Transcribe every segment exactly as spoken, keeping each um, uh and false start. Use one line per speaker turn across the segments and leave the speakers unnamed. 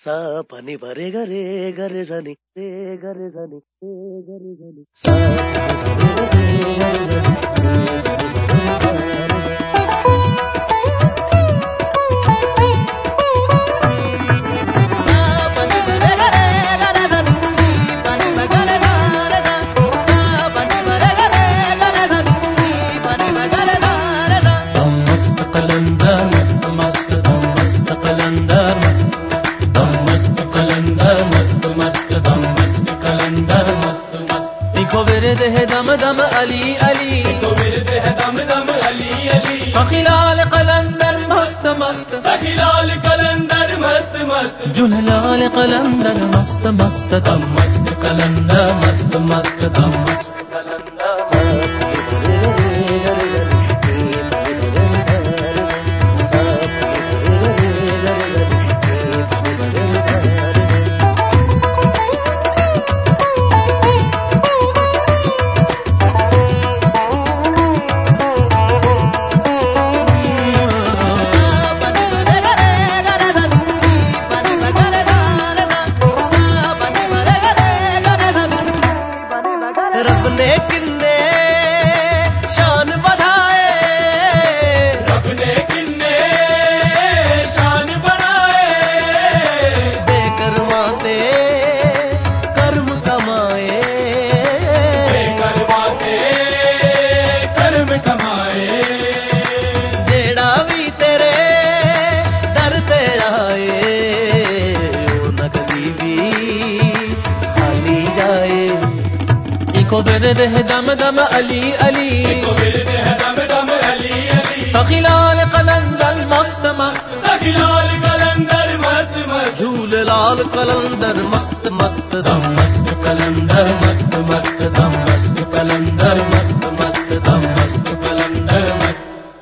सा पनि भरे गरे गरे जनी रे गरे जनी रे गरे जनी सा पनि भरे गरे
दम दम अली अली तो मेरे है दम दम अली अली सखीलाल कलंदर मस्त मस्त सखीलाल कलंदर मस्त मस्त जुललाल कलंदर मस्त मस्त दम मस्त कलंदर मस्त मस्त दम मस्त कलंदर रह दम दम अली अली दम दम अली अली सखीलाल कलंदर मस्त मस्त सखीलाल कलंदर मस्त मस्त झूललाल कलंदर मस्त मस्त दम मस्त कलंदर मस्त मस्त दम मस्त कलंदर मस्त मस्त दम मस्त कलंदर मस्त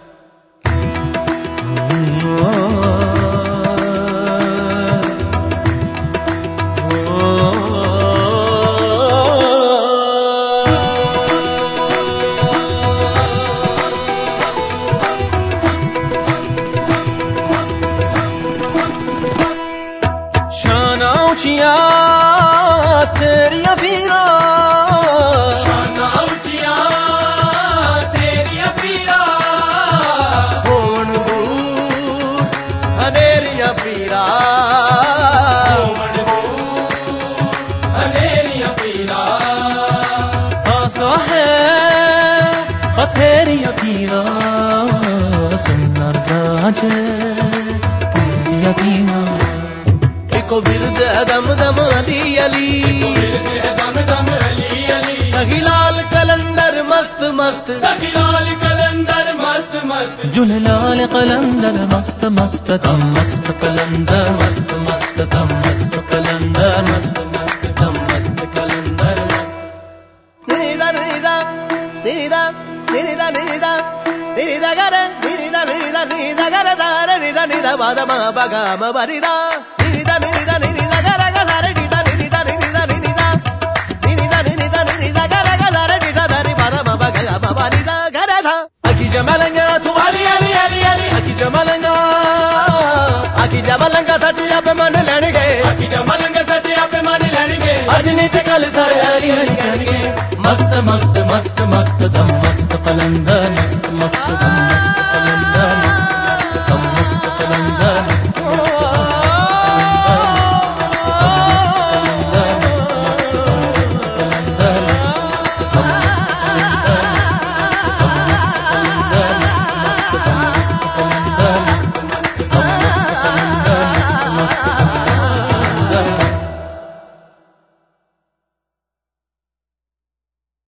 तेरिया पीरा शाना उचिया तेरिया पीरा होण दूर अनेरिया पीरा होण दूर अनेरिया पीरा आसा है तेरिया पीरा सुंदर साजे तेरिया पीरा बिरद दम दम अली अली दम दम अली अली सखीलाल कलंदर मस्त मस्त सखीलाल कलंदर मस्त मस्त जुललाल कलंदर मस्त मस्त दम मस्त कलंदर मस्त मस्त दम मस्त कलंदर मस्त मस्त दम मस्त कलंदर निदा निदा निदा निदा निदा निदा गरे निदा निदा निदा गरे दारे निदा निदा बादा मा बगा मा बरिदा जमलंगा सच आपे मन लैण गए जमलंगा सच आपे मन लैण गए अजनीत कल सारे हरी हरी कहणगे मस्त मस्त मस्त मस्त दम मस्त कलंदर मस्त